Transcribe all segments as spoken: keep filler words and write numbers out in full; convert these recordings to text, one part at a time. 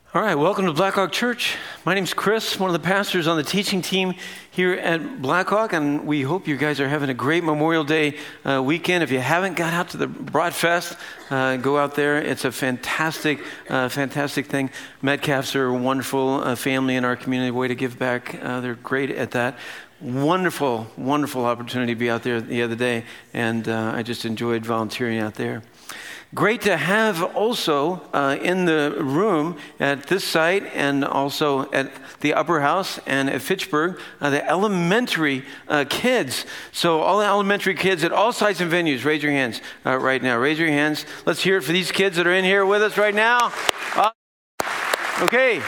All right, welcome to Blackhawk Church. My name's Chris, one of the pastors on the teaching team here at Blackhawk, and we hope you guys are having a great Memorial Day uh, weekend. If you haven't got out to the Broad Fest, uh, go out there. It's a fantastic, uh, fantastic thing. Metcalfs are a wonderful uh, family in our community, way to give back. Uh, they're great at that. Wonderful, wonderful opportunity to be out there the other day, and uh, I just enjoyed volunteering out there. Great to have also uh, in the room at this site and also at the Upper House and at Fitchburg, uh, the elementary uh, kids. So all the elementary kids at all sites and venues, raise your hands uh, right now. Raise your hands. Let's hear it for these kids that are in here with us right now. Uh, okay.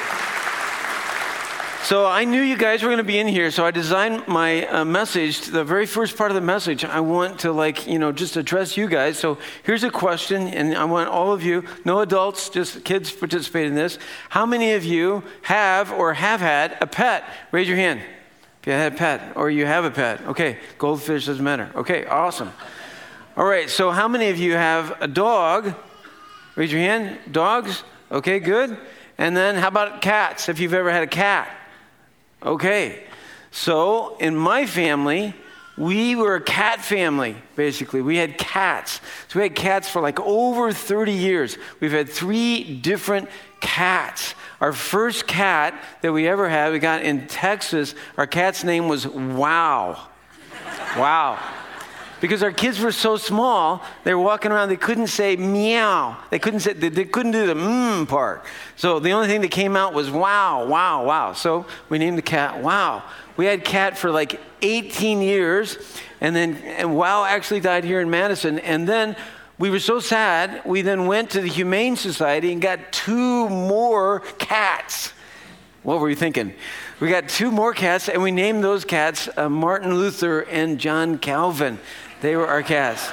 So I knew you guys were going to be in here, so I designed my uh, message. The very first part of the message, I want to like, you know, just address you guys. So here's a question, and I want all of you, no adults, just kids participate in this. How many of you have or have had a pet? Raise your hand if you had a pet or you have a pet. Okay, goldfish doesn't matter. Okay, awesome. All right, so how many of you have a dog? Raise your hand. Dogs? Okay, good. And then how about cats, if you've ever had a cat? Okay, so in my family, we were a cat family, basically. We had cats. So we had cats for like over thirty years. We've had three different cats. Our first cat that we ever had, we got in Texas. Our cat's name was Wow. Wow. Because our kids were so small, they were walking around, they couldn't say meow. They couldn't say, they, they couldn't do the mmm part. So the only thing that came out was wow, wow, wow. So we named the cat Wow. We had cat for like eighteen years, and then and Wow actually died here in Madison. And then we were so sad, we then went to the Humane Society and got two more cats. What were you thinking? We got two more cats, and we named those cats uh, Martin Luther and John Calvin. They were our cats.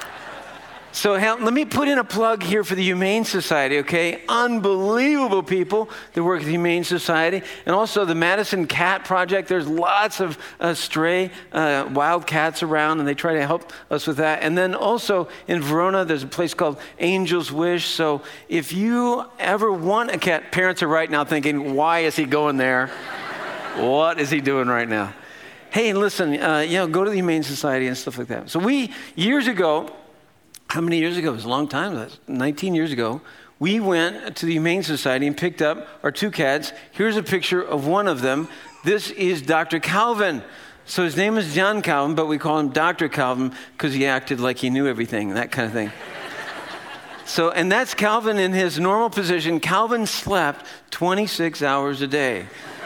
So let me put in a plug here for the Humane Society, okay? Unbelievable people that work at the Humane Society. And also the Madison Cat Project. There's lots of uh, stray uh, wild cats around, and they try to help us with that. And then also in Verona, there's a place called Angel's Wish. So if you ever want a cat, parents are right now thinking, why is he going there? What is he doing right now? Hey, listen, uh, you know, go to the Humane Society and stuff like that. So we, years ago, how many years ago? It was a long time. That's nineteen years ago. We went to the Humane Society and picked up our two cats. Here's a picture of one of them. This is Doctor Calvin. So his name is John Calvin, but we call him Doctor Calvin because he acted like he knew everything, that kind of thing. So, and that's Calvin in his normal position. Calvin slept twenty-six hours a day.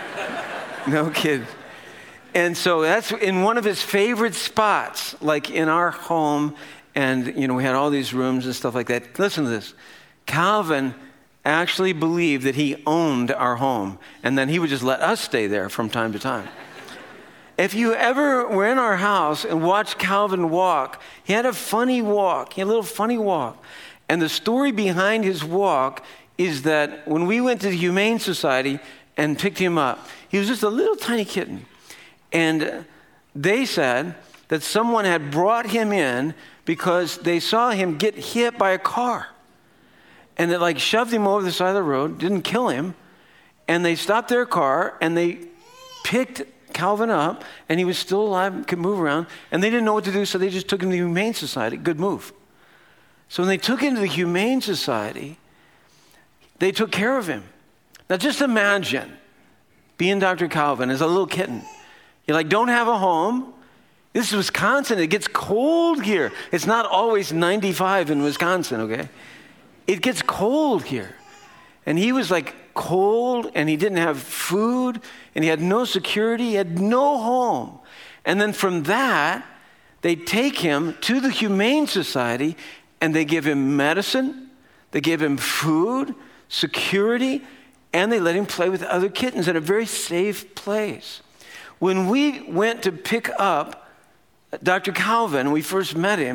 No kid. And so that's in one of his favorite spots, like in our home. And, you know, we had all these rooms and stuff like that. Listen to this. Calvin actually believed that he owned our home. And then he would just let us stay there from time to time. If you ever were in our house and watched Calvin walk, he had a funny walk. He had a little funny walk. And the story behind his walk is that when we went to the Humane Society and picked him up, he was just a little tiny kitten. And they said that someone had brought him in because they saw him get hit by a car. And they like shoved him over the side of the road, didn't kill him. And they stopped their car and they picked Calvin up, and he was still alive, could move around. And they didn't know what to do, so they just took him to the Humane Society. Good move. So when they took him to the Humane Society, they took care of him. Now just imagine being Doctor Calvin as a little kitten. You like don't have a home. This is Wisconsin. It gets cold here. It's not always ninety-five in Wisconsin, okay? It gets cold here. And he was like cold, and he didn't have food, and he had no security. He had no home. And then from that, they take him to the Humane Society, and they give him medicine, they give him food, security, and they let him play with other kittens in a very safe place. When we went to pick up Doctor Calvin, we first met him,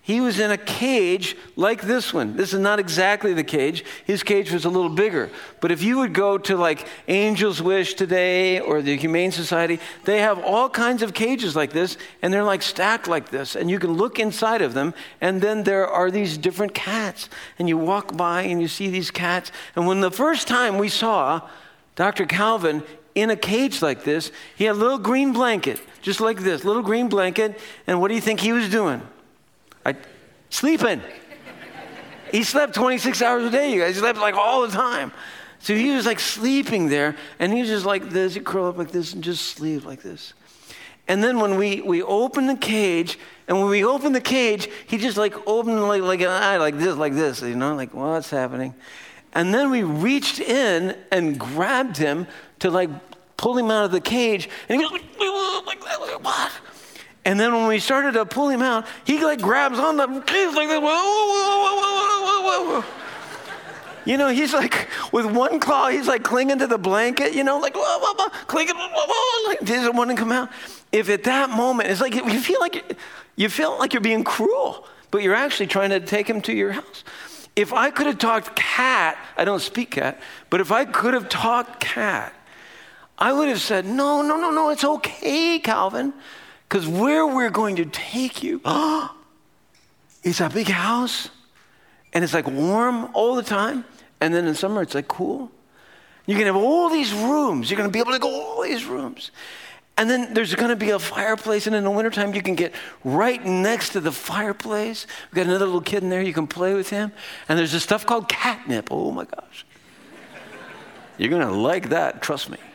He was in a cage like this one. This is not exactly the cage. His cage was a little bigger. But if you would go to like Angel's Wish today or the Humane Society, they have all kinds of cages like this, and they're like stacked like this. And you can look inside of them, and then there are these different cats. And you walk by and you see these cats. And when the first time we saw Doctor Calvin in a cage like this, he had a little green blanket, just like this, little green blanket. And what do you think he was doing? I, sleeping. He slept twenty-six hours a day, you guys. He slept like all the time. So he was like sleeping there, and he was just like this. He'd curl up like this and just sleep like this. And then when we, we opened the cage, and when we opened the cage, he just like opened like, like an eye like this, like this, you know, like, what's happening? And then we reached in and grabbed him to like pull him out of the cage, and he goes like, like what? And then when we started to pull him out, he like grabs on the cage like this. Whoa, whoa, whoa, whoa, whoa. You know, he's like, with one claw, he's like clinging to the blanket, you know, like, whoa, whoa, whoa, clinging, whoa, whoa, like, doesn't want to come out. If at that moment, it's like, you feel like, you feel like you're being cruel, but you're actually trying to take him to your house. If I could have talked cat, I don't speak cat, but if I could have talked cat, I would have said, no, no, no, no, it's okay, Calvin. Because where we're going to take you, oh, it's a big house, and it's like warm all the time, and then in summer it's like cool. You can have all these rooms. You're going to be able to go all these rooms. And then there's going to be a fireplace, and in the wintertime you can get right next to the fireplace. We've got another little kid in there. You can play with him. And there's this stuff called catnip. Oh, my gosh. You're going to like that, trust me.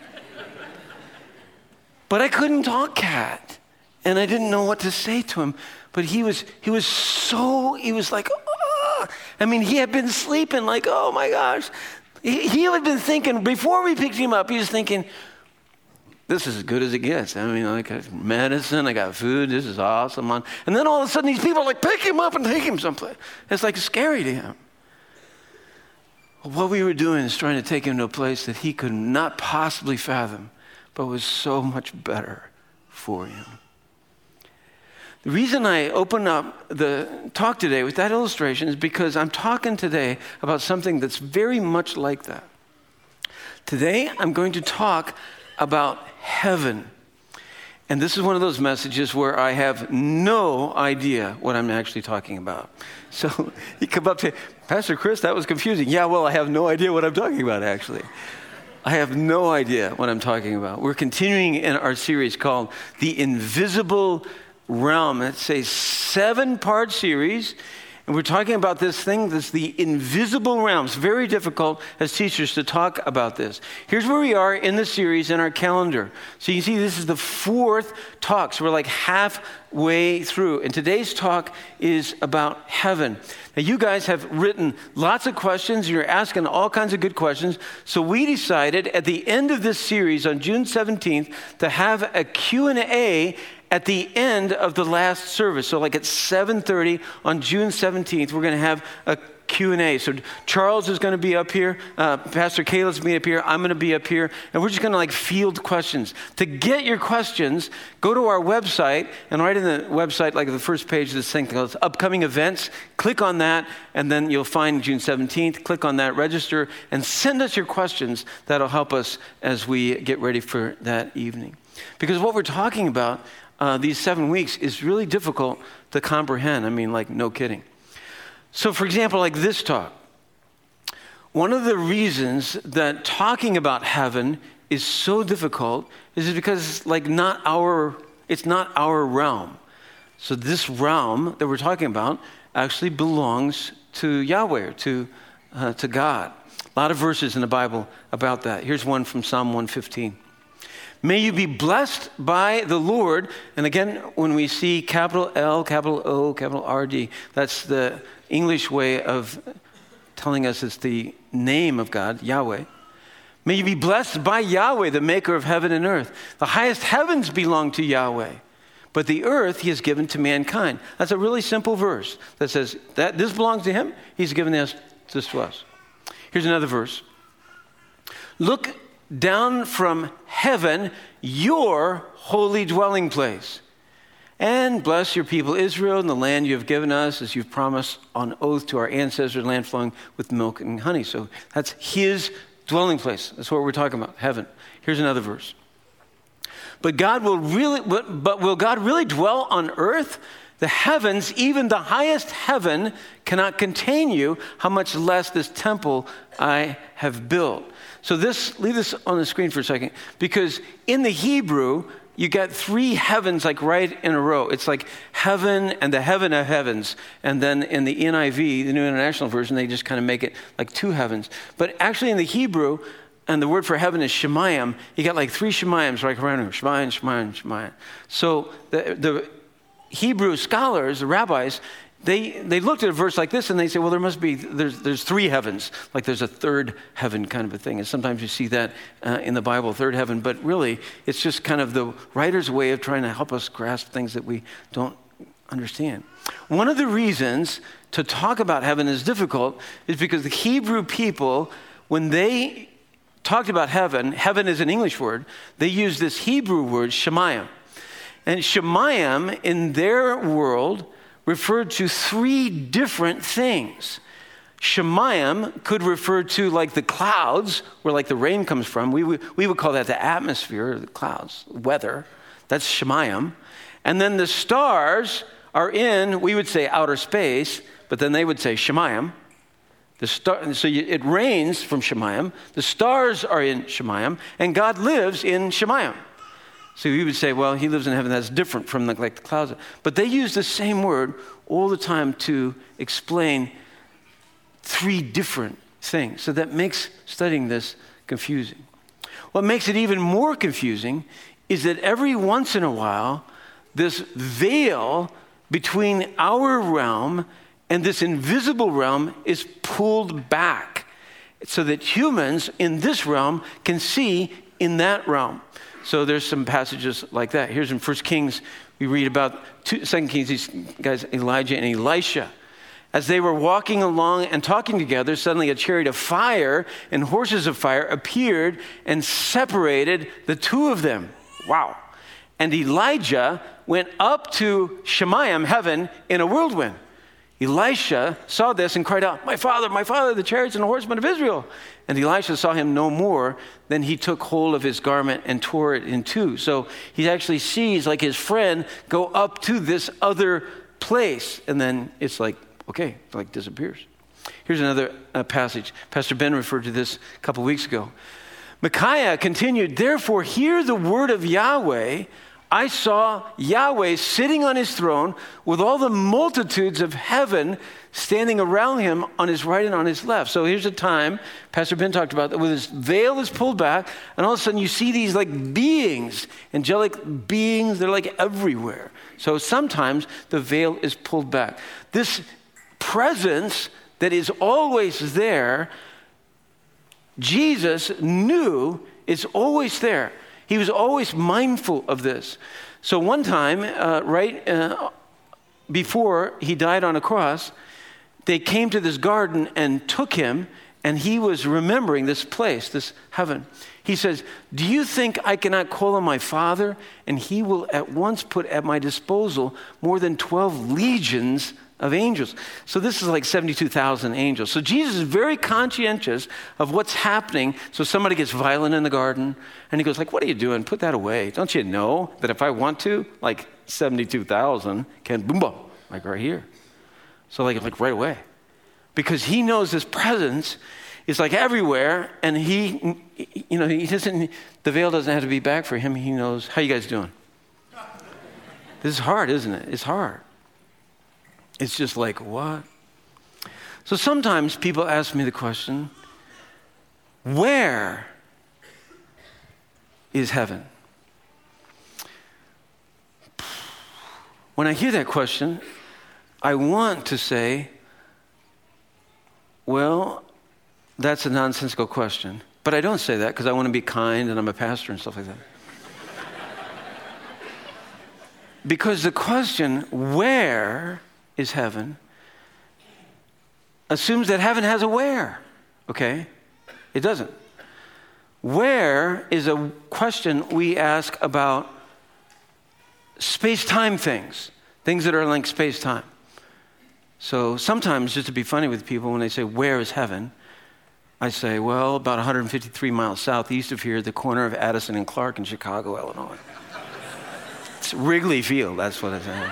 But I couldn't talk cat. And I didn't know what to say to him. But he was he was so, he was like, oh. I mean, he had been sleeping like, oh my gosh. He, he had been thinking, before we picked him up, he was thinking, this is as good as it gets. I mean, I got medicine, I got food, this is awesome. And then all of a sudden, these people like pick him up and take him someplace. It's like scary to him. What we were doing is trying to take him to a place that he could not possibly fathom, but was so much better for him. The reason I open up the talk today with that illustration is because I'm talking today about something that's very much like that. Today, I'm going to talk about heaven. And this is one of those messages where I have no idea what I'm actually talking about. So you come up to, Pastor Chris, that was confusing. Yeah, well, I have no idea what I'm talking about, actually. I have no idea what I'm talking about. We're continuing in our series called The Invisible Realm. It's a seven-part series, and we're talking about this thing that's the invisible realm. It's very difficult as teachers to talk about this. Here's where we are in the series in our calendar. So you see, this is the fourth talk. So we're like halfway through, and today's talk is about heaven. Now, you guys have written lots of questions. You're asking all kinds of good questions. So we decided at the end of this series on June seventeenth to have a Q and A at the end of the last service. So like at seven thirty on June seventeenth, we're going to have a Q and A. So Charles is going to be up here. Uh, Pastor Caleb's going to be up here. I'm going to be up here. And we're just going to like field questions. To get your questions, go to our website. And right in the website, like the first page of this thing called Upcoming Events, click on that. And then you'll find June seventeenth. Click on that, register, and send us your questions. That'll help us as we get ready for that evening. Because what we're talking about Uh, these seven weeks is really difficult to comprehend. I mean, like, no kidding. So, for example, like this talk. One of the reasons that talking about heaven is so difficult is because it's like not our, it's not our realm. So this realm that we're talking about actually belongs to Yahweh, or to, uh, to God. A lot of verses in the Bible about that. Here's one from Psalm one fifteen. May you be blessed by the Lord. And again, when we see capital L, capital O, capital R D, that's the English way of telling us it's the name of God, Yahweh. May you be blessed by Yahweh, the maker of heaven and earth. The highest heavens belong to Yahweh, but the earth he has given to mankind. That's a really simple verse that says that this belongs to him. He's given this, this to us. Here's another verse. Look down from heaven, your holy dwelling place. and bless your people Israel and the land you have given us as you've promised on oath to our ancestors, land flowing with milk and honey. So that's his dwelling place. That's what we're talking about, heaven. Here's another verse. But God will really, but, but will God really dwell on earth? The heavens, even the highest heaven, cannot contain you, how much less this temple I have built. So this, leave this on the screen for a second, because in the Hebrew, you got three heavens like right in a row. It's like heaven and the heaven of heavens. And then in the N I V, the New International Version, they just kind of make it like two heavens. But actually in the Hebrew, and the word for heaven is shemayim, you got like three shemayims right around here. Shemayim, shemayim, shemayim. So the, the Hebrew scholars, the rabbis, they, they looked at a verse like this and they say, well, there must be, there's, there's three heavens. Like there's a third heaven kind of a thing. And sometimes you see that uh, in the Bible, third heaven. But really, it's just kind of the writer's way of trying to help us grasp things that we don't understand. One of the reasons to talk about heaven is difficult is because the Hebrew people, when they talked about heaven, heaven is an English word, they used this Hebrew word, shemayim. And shemayim, in their world, referred to three different things. Shemayim could refer to like the clouds, where like the rain comes from. We would, we would call that the atmosphere, the clouds, weather. That's shemayim. And then the stars are in, we would say outer space, but then they would say shemayim. The star, so you, it rains from shemayim. The stars are in shemayim, and God lives in shemayim. So we would say, well, he lives in heaven. That's different from the, like the clouds. But they use the same word all the time to explain three different things. So that makes studying this confusing. What makes it even more confusing is that every once in a while, this veil between our realm and this invisible realm is pulled back so that humans in this realm can see in that realm. So there's some passages like that. Here's in First Kings, we read about two, Second Kings, these guys, Elijah and Elisha. As they were walking along and talking together, suddenly a chariot of fire and horses of fire appeared and separated the two of them. Wow. And Elijah went up to shemayim, heaven, in a whirlwind. Elisha saw this and cried out, my father, my father, the chariots and the horsemen of Israel. And Elisha saw him no more. Then he took hold of his garment and tore it in two. So he actually sees like his friend go up to this other place. And then it's like, okay, it like disappears. Here's another uh, passage. Pastor Ben referred to this a couple weeks ago. Micaiah continued, therefore hear the word of Yahweh. I saw Yahweh sitting on his throne with all the multitudes of heaven standing around him on his right and on his left. So here's a time, Pastor Ben talked about, that where this veil is pulled back, and all of a sudden you see these like beings, angelic beings, they're like everywhere. So sometimes the veil is pulled back. This presence that is always there, Jesus knew it's always there. He was always mindful of this. So one time, uh, right uh, before he died on a cross, they came to this garden and took him, and he was remembering this place, this heaven. He says, do you think I cannot call on my Father, and he will at once put at my disposal more than twelve legions of angels? So this is like seventy-two thousand angels. So Jesus is very conscientious of what's happening. So somebody gets violent in the garden, and he goes like, what are you doing? Put that away. Don't you know that if I want to, like seventy-two thousand can boom, boom, like right here. So like, like right away. Because he knows this presence is like everywhere, and he, you know, he doesn't, the veil doesn't have to be back for him. He knows, how you guys doing? This is hard, isn't it? It's hard. It's just like, what? So sometimes people ask me the question, where is heaven? When I hear that question, I want to say, well, that's a nonsensical question. But I don't say that because I want to be kind and I'm a pastor and stuff like that. Because the question, where is heaven, assumes that heaven has a where, okay? It doesn't. Where is a question we ask about space-time things, things that are like space-time. So sometimes, just to be funny with people, when they say, where is heaven? I say, well, about one hundred fifty-three miles southeast of here, the corner of Addison and Clark in Chicago, Illinois. It's Wrigley Field, that's what I say.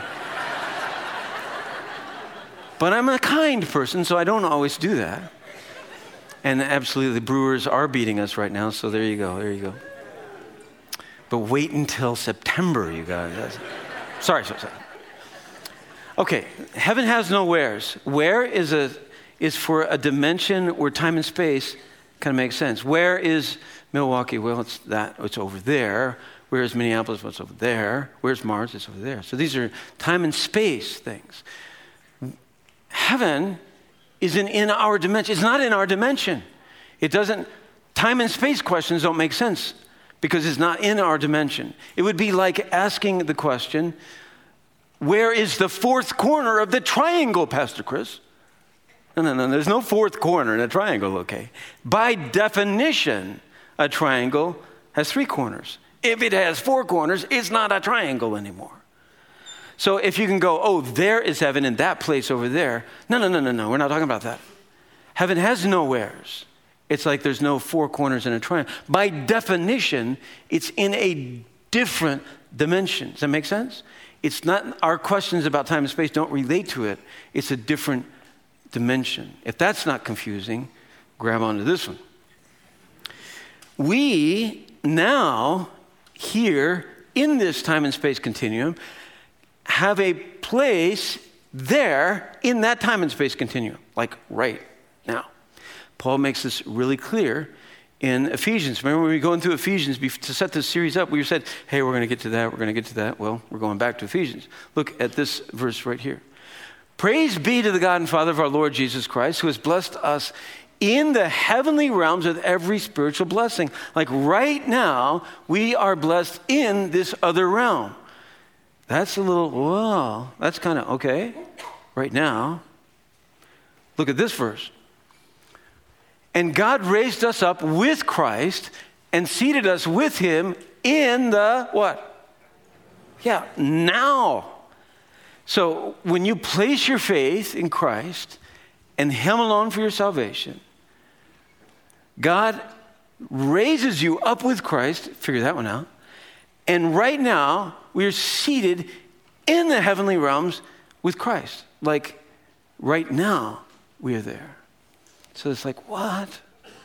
But I'm a kind person, so I don't always do that. And absolutely, the Brewers are beating us right now, so there you go, there you go. But wait until September, you guys. That's... Sorry, sorry, sorry. Okay, heaven has no wheres. Where is a is for a dimension where time and space kind of makes sense. Where is Milwaukee? Well, it's that. It's over there. Where is Minneapolis? Well, it's over there. Where's Mars? It's over there. So these are time and space things. Heaven isn't in our dimension. It's not in our dimension. It doesn't. Time and space questions don't make sense because it's not in our dimension. It would be like asking the question, where is the fourth corner of the triangle, Pastor Chris? No, no, no, there's no fourth corner in a triangle, okay? By definition, a triangle has three corners. If it has four corners, it's not a triangle anymore. So if you can go, oh, there is heaven in that place over there. No, no, no, no, no, we're not talking about that. Heaven has nowheres. It's like there's no four corners in a triangle. By definition, it's in a different dimension. Does that make sense? It's not, our questions about time and space don't relate to it. It's a different dimension. If that's not confusing, grab onto this one. We now, here in this time and space continuum, have a place there in that time and space continuum, like right now. Paul makes this really clear in Ephesians. Remember when we were going through Ephesians to set this series up, we said, hey, we're going to get to that, we're going to get to that. Well, we're going back to Ephesians. Look at this verse right here. Praise be to the God and Father of our Lord Jesus Christ, who has blessed us in the heavenly realms with every spiritual blessing. Like right now, we are blessed in this other realm. That's a little, well, that's kind of okay. Right now, look at this verse. And God raised us up with Christ and seated us with him in the what? Yeah, now. So when you place your faith in Christ and him alone for your salvation, God raises you up with Christ, figure that one out, and right now we are seated in the heavenly realms with Christ. Like right now we are there. So it's like, what?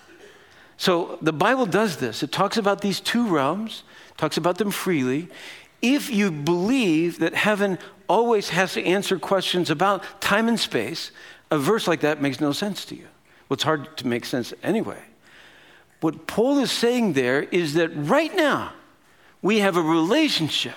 So the Bible does this. It talks about these two realms, talks about them freely. If you believe that heaven always has to answer questions about time and space, a verse like that makes no sense to you. Well, it's hard to make sense anyway. What Paul is saying there is that right now we have a relationship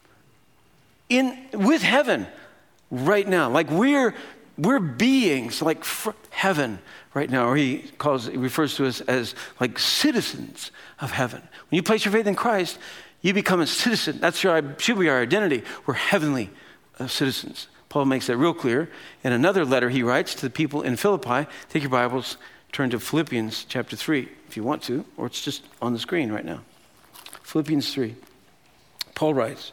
in with heaven right now. Like we're we're beings like fr- heaven right now, or he calls he refers to us as like citizens of heaven. When you place your faith in Christ, you become a citizen. That's your, should be our identity. We're heavenly uh, citizens. Paul makes that real clear. In another letter he writes to the people in Philippi, take your Bibles, turn to Philippians chapter three if you want to, or it's just on the screen right now. Philippians three. Paul writes,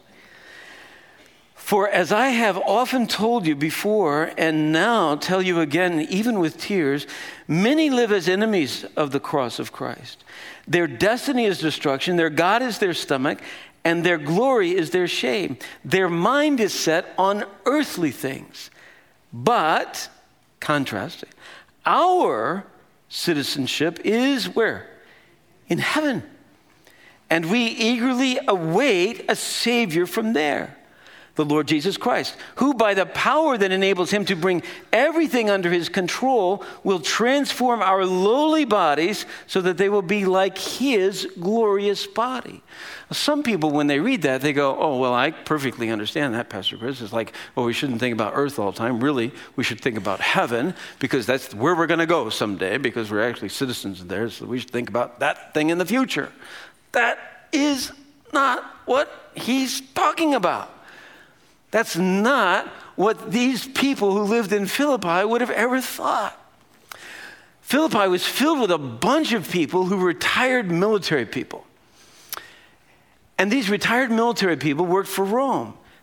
for as I have often told you before, and now tell you again, even with tears, many live as enemies of the cross of Christ. Their destiny is destruction, their God is their stomach, and their glory is their shame. Their mind is set on earthly things. But, contrast, our citizenship is where? In heaven. And we eagerly await a Savior from there, the Lord Jesus Christ, who by the power that enables him to bring everything under his control will transform our lowly bodies so that they will be like his glorious body. Some people, when they read that, they go, oh, well, I perfectly understand that, Pastor Chris. It's like, oh, we shouldn't think about earth all the time. Really, we should think about heaven because that's where we're going to go someday because we're actually citizens there. So we should think about that thing in the future. That is not what he's talking about. That's not what these people who lived in Philippi would have ever thought. Philippi was filled with a bunch of people who were retired military people. And these retired military people worked for Rome.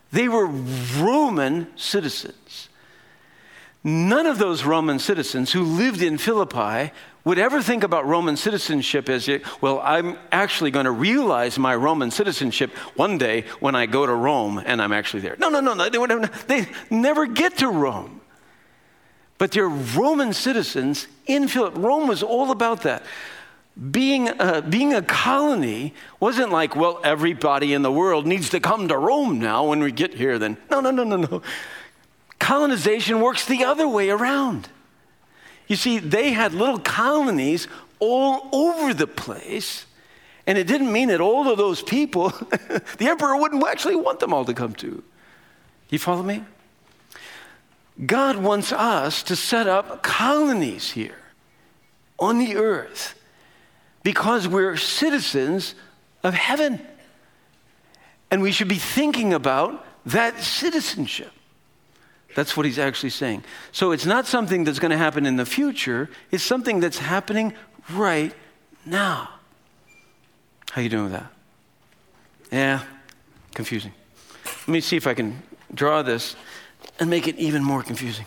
They were Roman citizens. None of those Roman citizens who lived in Philippi would ever think about Roman citizenship as, well, I'm actually going to realize my Roman citizenship one day when I go to Rome and I'm actually there. No, no, no, no. They, would never, they never get to Rome. But they're Roman citizens in Philippi. Rome was all about that. Being a, being a colony wasn't like, well, everybody in the world needs to come to Rome now when we get here then. No, no, no, no, no. Colonization works the other way around. You see, they had little colonies all over the place, and it didn't mean that all of those people, the emperor wouldn't actually want them all to come to. You follow me? God wants us to set up colonies here on the earth because we're citizens of heaven. And we should be thinking about that citizenship. That's what he's actually saying. So it's not something that's going to happen in the future. It's something that's happening right now. How you doing with that? Yeah, confusing. Let me see if I can draw this and make it even more confusing.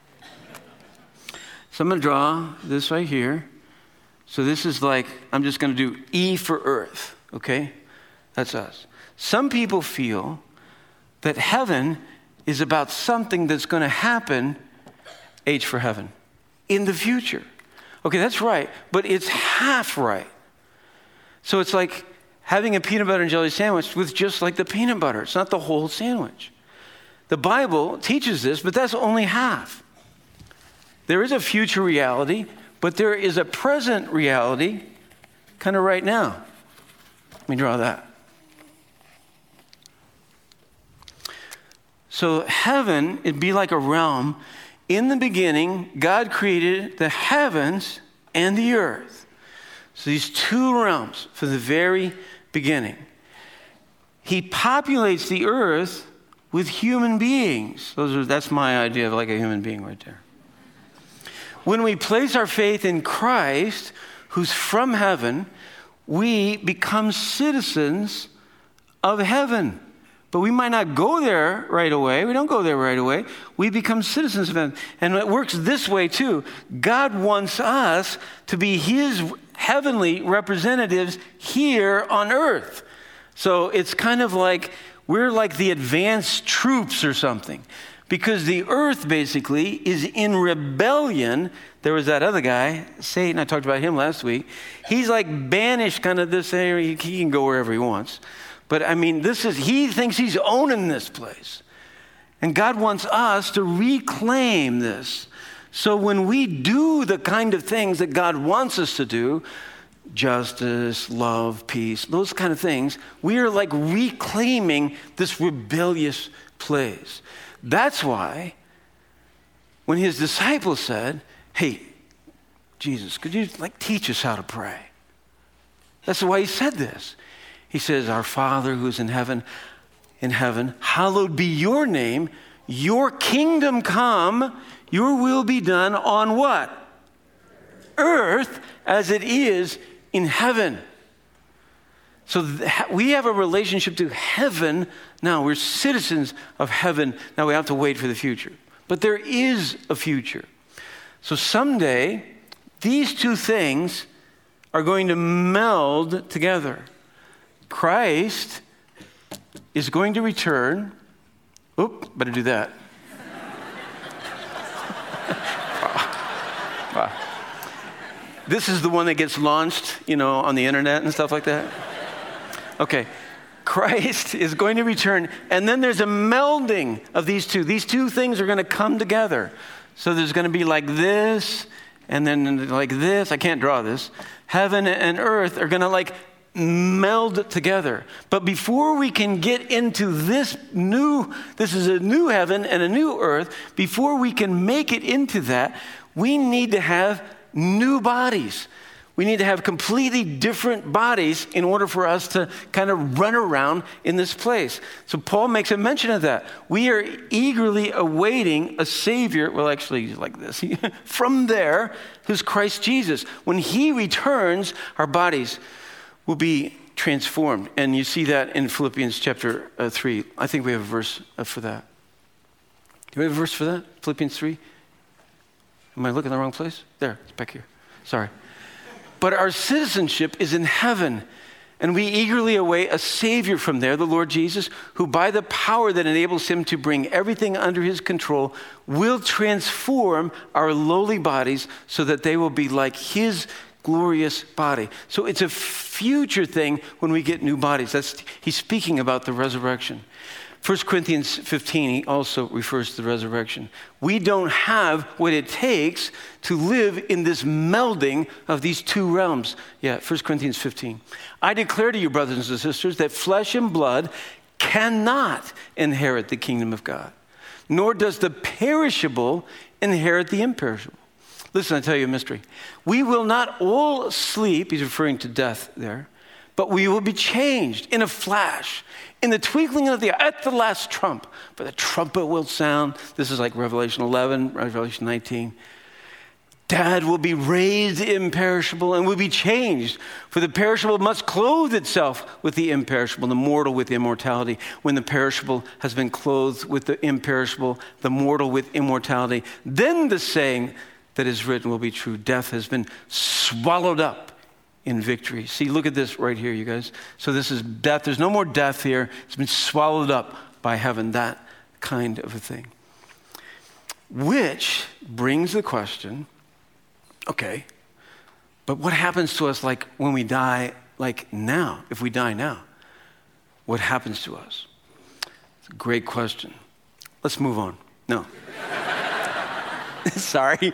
So I'm going to draw this right here. So this is like, I'm just going to do E for Earth, okay? That's us. Some people feel that heaven is about something that's going to happen, H for heaven, in the future. Okay, that's right, but it's half right. So it's like having a peanut butter and jelly sandwich with just like the peanut butter. It's not the whole sandwich. The Bible teaches this, but that's only half. There is a future reality, but there is a present reality kind of right now. Let me draw that. So heaven, it'd be like a realm. In the beginning, God created the heavens and the earth. So these two realms from the very beginning. He populates the earth with human beings. Those are, that's my idea of like a human being right there. When we place our faith in Christ, who's from heaven, we become citizens of heaven. But we might not go there right away. We don't go there right away. We become citizens of heaven. And it works this way too. God wants us to be his heavenly representatives here on earth. So it's kind of like we're like the advanced troops or something. Because the earth basically is in rebellion. There was that other guy, Satan, I talked about him last week. He's like banished kind of this area. He can go wherever he wants. But I mean, this is, he thinks he's owning this place. And God wants us to reclaim this. So when we do the kind of things that God wants us to do, justice, love, peace, those kind of things, we are like reclaiming this rebellious place. That's why when his disciples said, hey, Jesus, could you like teach us how to pray? That's why he said this. He says, our Father who's in heaven, in heaven, hallowed be your name, your kingdom come, your will be done on what? Earth as it is in heaven. So th- we have a relationship to heaven now. We're citizens of heaven. Now we have to wait for the future. But there is a future. So someday, these two things are going to meld together. Christ is going to return. Oop, better do that. Wow. This is the one that gets launched, you know, on the internet and stuff like that. Okay. Christ is going to return, and then there's a melding of these two. These two things are going to come together. So there's going to be like this, and then like this. I can't draw this. Heaven and earth are going to like meld together. But before we can get into this new, this is a new heaven and a new earth, before we can make it into that, we need to have new bodies. We need to have completely different bodies in order for us to kind of run around in this place. So Paul makes a mention of that. We are eagerly awaiting a Savior, well, actually like this, from there, who's Christ Jesus. When he returns, our bodies will be transformed. And you see that in Philippians chapter uh, three. I think we have a verse uh, for that. Do we have a verse for that? Philippians three? Am I looking in the wrong place? There, it's back here. Sorry. But our citizenship is in heaven, and we eagerly await a Savior from there, the Lord Jesus, who by the power that enables him to bring everything under his control will transform our lowly bodies so that they will be like his glorious body. So it's a future thing when we get new bodies. That's, he's speaking about the resurrection. First Corinthians fifteen, he also refers to the resurrection. We don't have what it takes to live in this melding of these two realms. Yeah, First Corinthians fifteen. I declare to you, brothers and sisters, that flesh and blood cannot inherit the kingdom of God, nor does the perishable inherit the imperishable. Listen, I tell you a mystery. We will not all sleep, he's referring to death there, but we will be changed in a flash, in the twinkling of the eye, at the last trump. For the trumpet will sound. This is like Revelation eleven, Revelation nineteen. Dad will be raised imperishable and will be changed. For the perishable must clothe itself with the imperishable, the mortal with immortality. When the perishable has been clothed with the imperishable, the mortal with immortality, then the saying that is written will be true. Death has been swallowed up in victory. See, look at this right here, you guys. So this is death. There's no more death here. It's been swallowed up by heaven, that kind of a thing. Which brings the question, okay, but what happens to us like when we die, like now, if we die now? What happens to us? It's a great question. Let's move on. No. Sorry.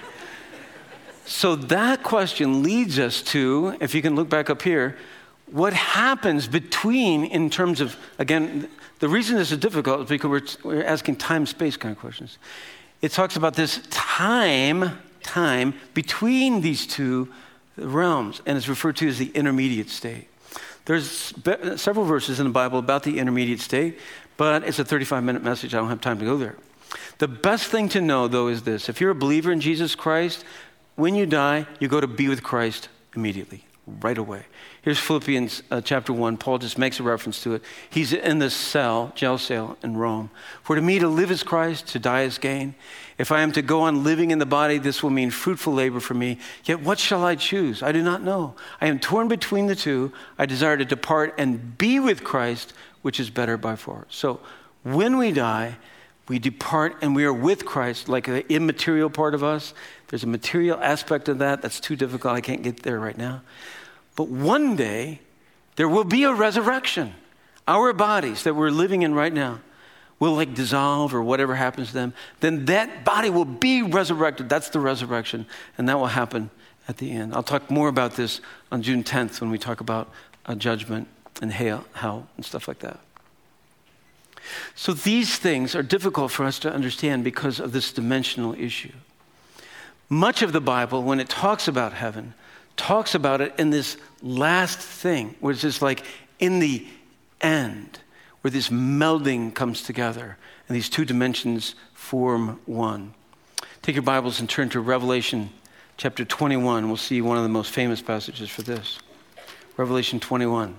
So that question leads us to, if you can look back up here, what happens between in terms of, again, the reason this is difficult is because we're, we're asking time-space kind of questions. It talks about this time, time between these two realms, and it's referred to as the intermediate state. There's be- several verses in the Bible about the intermediate state, but it's a thirty-five minute message. I don't have time to go there. The best thing to know, though, is this. If you're a believer in Jesus Christ, when you die, you go to be with Christ immediately, right away. Here's Philippians uh, chapter one. Paul just makes a reference to it. He's in the cell, jail cell in Rome. For to me to live is Christ, to die is gain. If I am to go on living in the body, this will mean fruitful labor for me. Yet what shall I choose? I do not know. I am torn between the two. I desire to depart and be with Christ, which is better by far. So when we die, we depart and we are with Christ, like the immaterial part of us. There's a material aspect of that that's too difficult. I can't get there right now. But one day, there will be a resurrection. Our bodies that we're living in right now will like dissolve or whatever happens to them. Then that body will be resurrected. That's the resurrection. And that will happen at the end. I'll talk more about this on June tenth when we talk about uh, judgment and hell, hell and stuff like that. So these things are difficult for us to understand because of this dimensional issue. Much of the Bible, when it talks about heaven, talks about it in this last thing, where it's just like in the end, where this melding comes together and these two dimensions form one. Take your Bibles and turn to Revelation chapter twenty-one. We'll see one of the most famous passages for this. Revelation twenty-one.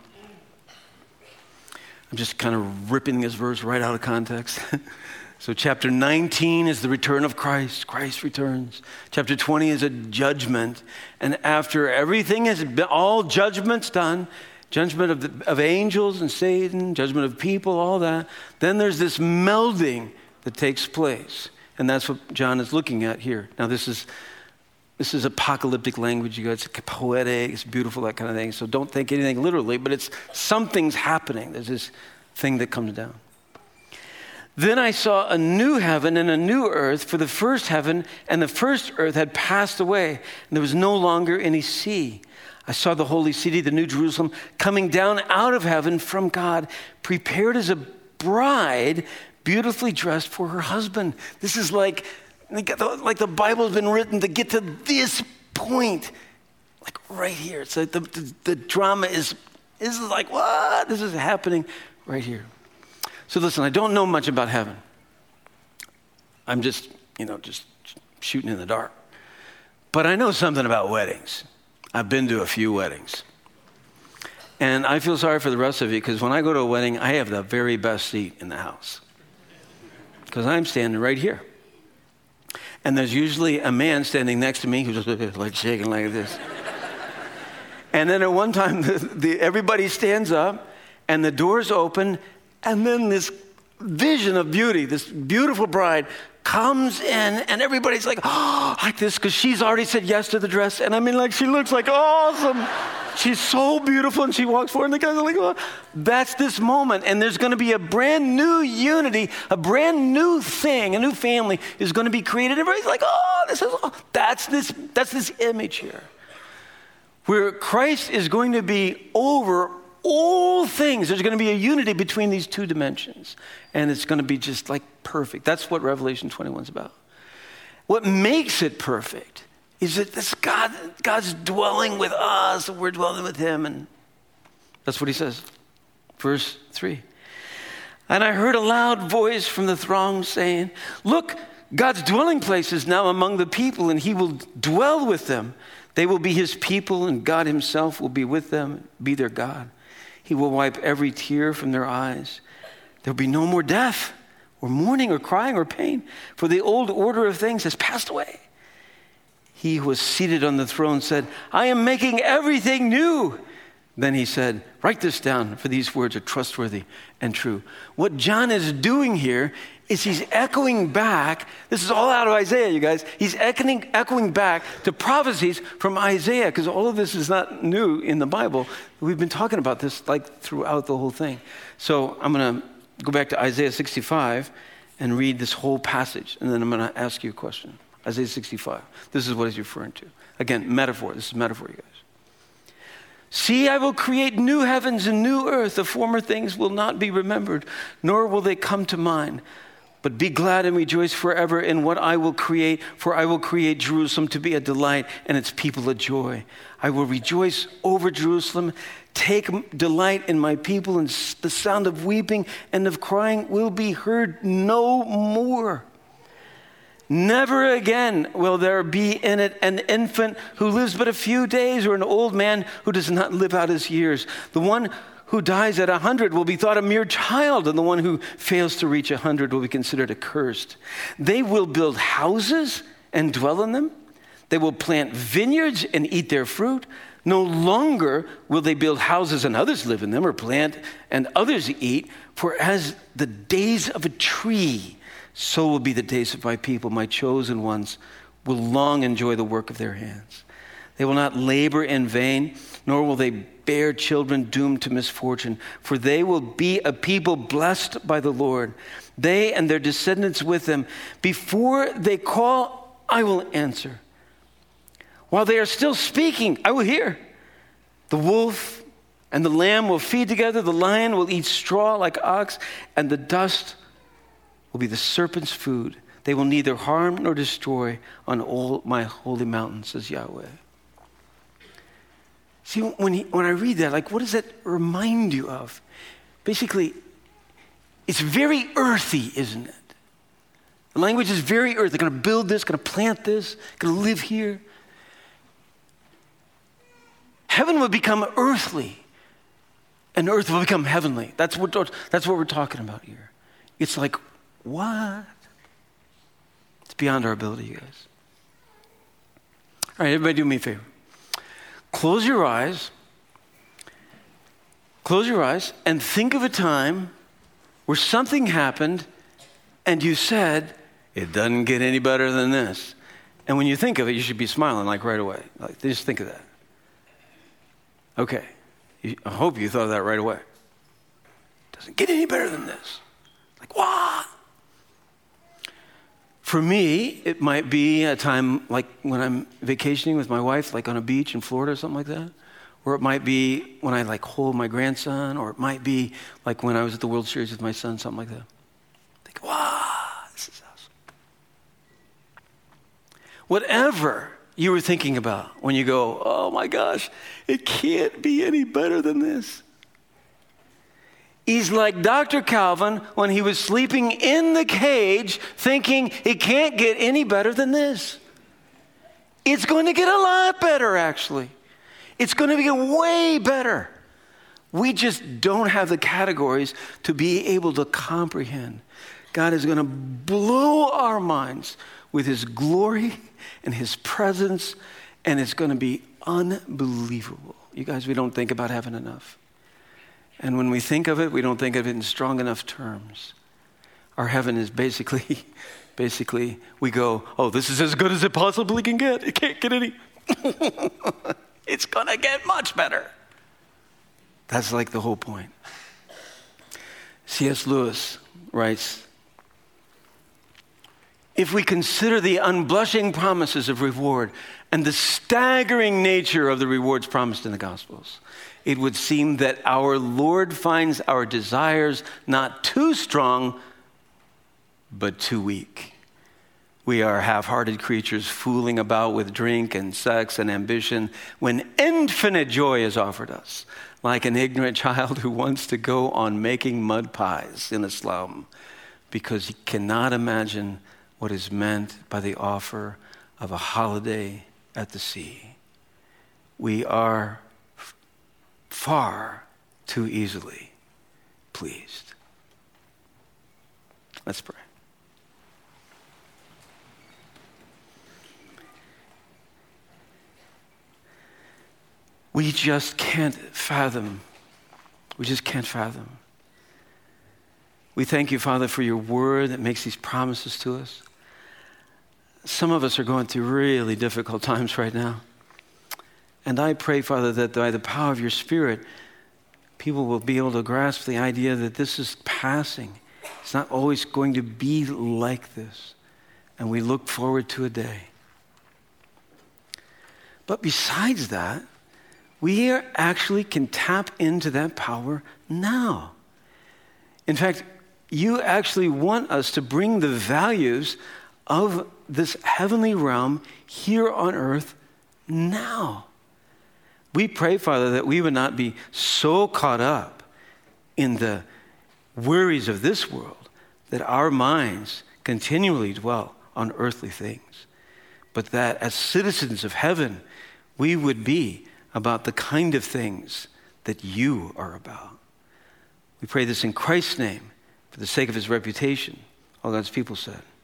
I'm just kind of ripping this verse right out of context. So chapter nineteen is the return of Christ. Christ returns. Chapter twenty is a judgment. And after everything has been, all judgments done, judgment of, the, of angels and Satan, judgment of people, all that, then there's this melding that takes place. And that's what John is looking at here. Now this is this is apocalyptic language. You guys, it's poetic, it's beautiful, that kind of thing. So don't think anything literally, but it's something's happening. There's this thing that comes down. Then I saw a new heaven and a new earth, for the first heaven and the first earth had passed away, and there was no longer any sea. I saw the holy city, the new Jerusalem, coming down out of heaven from God, prepared as a bride, beautifully dressed for her husband. This is like, like the Bible's been written to get to this point, like right here. It's like the, the, the drama is, is like, what? This is happening right here. So listen, I don't know much about heaven. I'm just, you know, just shooting in the dark. But I know something about weddings. I've been to a few weddings. And I feel sorry for the rest of you because when I go to a wedding, I have the very best seat in the house because I'm standing right here. And there's usually a man standing next to me who's just like shaking like this. And then at one time, the, the, everybody stands up and the doors open, and then this vision of beauty, this beautiful bride comes in, and everybody's like, oh, like this, because she's already said yes to the dress. And I mean, like, she looks like awesome. She's so beautiful, and she walks forward, and the guys are like, oh. That's this moment, and there's going to be a brand new unity, a brand new thing, a new family is going to be created. Everybody's like, oh, this is, oh. That's this, that's this image here, where Christ is going to be over all things. There's going to be a unity between these two dimensions, and it's going to be just like perfect. That's what Revelation twenty-one is about. What makes it perfect is that this God, God's dwelling with us, and we're dwelling with him, and that's what he says. Verse three. And I heard a loud voice from the throng saying, look, God's dwelling place is now among the people, and he will dwell with them. They will be his people, and God himself will be with them, be their God. He will wipe every tear from their eyes. There will be no more death, or mourning, or crying, or pain, for the old order of things has passed away. He who was seated on the throne said, I am making everything new. Then he said, write this down, for these words are trustworthy and true. What John is doing here is he's echoing back. This is all out of Isaiah, you guys. He's echoing, echoing back to prophecies from Isaiah, because all of this is not new in the Bible. We've been talking about this like throughout the whole thing. So I'm going to go back to Isaiah sixty-five and read this whole passage, and then I'm going to ask you a question. Isaiah sixty-five. This is what he's referring to. Again, metaphor. This is metaphor, you guys. See, I will create new heavens and new earth. The former things will not be remembered, nor will they come to mind. But be glad and rejoice forever in what I will create, for I will create Jerusalem to be a delight and its people a joy. I will rejoice over Jerusalem, take delight in my people, and the sound of weeping and of crying will be heard no more. Never again will there be in it an infant who lives but a few days, or an old man who does not live out his years. The one who dies at a hundred will be thought a mere child, and the one who fails to reach a hundred will be considered accursed. They will build houses and dwell in them. They will plant vineyards and eat their fruit. No longer will they build houses and others live in them, or plant and others eat. For as the days of a tree, so will be the days of my people. My chosen ones will long enjoy the work of their hands. They will not labor in vain, nor will they bear children doomed to misfortune. For they will be a people blessed by the Lord, they and their descendants with them. Before they call, I will answer. While they are still speaking, I will hear. The wolf and the lamb will feed together. The lion will eat straw like ox, and the dust will be the serpent's food. They will neither harm nor destroy on all my holy mountain, says Yahweh. See, when, he, when I read that, like, what does that remind you of? Basically, it's very earthy, isn't it? The language is very earthy. They're going to build this, going to plant this, going to live here. Heaven will become earthly, and earth will become heavenly. That's what, that's what we're talking about here. It's like, what? It's beyond our ability, you guys. All right, everybody do me a favor. Close your eyes. Close your eyes and think of a time where something happened and you said, it doesn't get any better than this. And when you think of it, you should be smiling like right away. Like, just think of that. Okay. I hope you thought of that right away. It doesn't get any better than this. Like, what? For me, it might be a time like when I'm vacationing with my wife, like on a beach in Florida or something like that. Or it might be when I like hold my grandson, or it might be like when I was at the World Series with my son, something like that. Think, wow, this is awesome. Whatever you were thinking about when you go, oh my gosh, it can't be any better than this. He's like Doctor Calvin when he was sleeping in the cage thinking it can't get any better than this. It's going to get a lot better, actually. It's going to get way better. we just don't have the categories to be able to comprehend. God is going to blow our minds with his glory and his presence, and it's going to be unbelievable. You guys, we don't think about heaven enough. And when we think of it, we don't think of it in strong enough terms. Our heaven is basically, basically, we go, oh, this is as good as it possibly can get. It can't get any. It's going to get much better. That's like the whole point. C S Lewis writes, if we consider the unblushing promises of reward and the staggering nature of the rewards promised in the Gospels, it would seem that our Lord finds our desires not too strong, but too weak. We are half-hearted creatures fooling about with drink and sex and ambition when infinite joy is offered us, like an ignorant child who wants to go on making mud pies in a slum because he cannot imagine what is meant by the offer of a holiday at the sea. We are f- far too easily pleased. Let's pray. We just can't fathom. We just can't fathom. We thank you, Father, for your word that makes these promises to us. Some of us are going through really difficult times right now. And I pray, Father, that by the power of your Spirit, people will be able to grasp the idea that this is passing. It's not always going to be like this. And we look forward to a day. But besides that, we are actually can tap into that power now. In fact, you actually want us to bring the values of this heavenly realm here on earth now. We pray, Father, that we would not be so caught up in the worries of this world that our minds continually dwell on earthly things, but that as citizens of heaven, we would be about the kind of things that you are about. We pray this in Christ's name, for the sake of his reputation. All God's people said.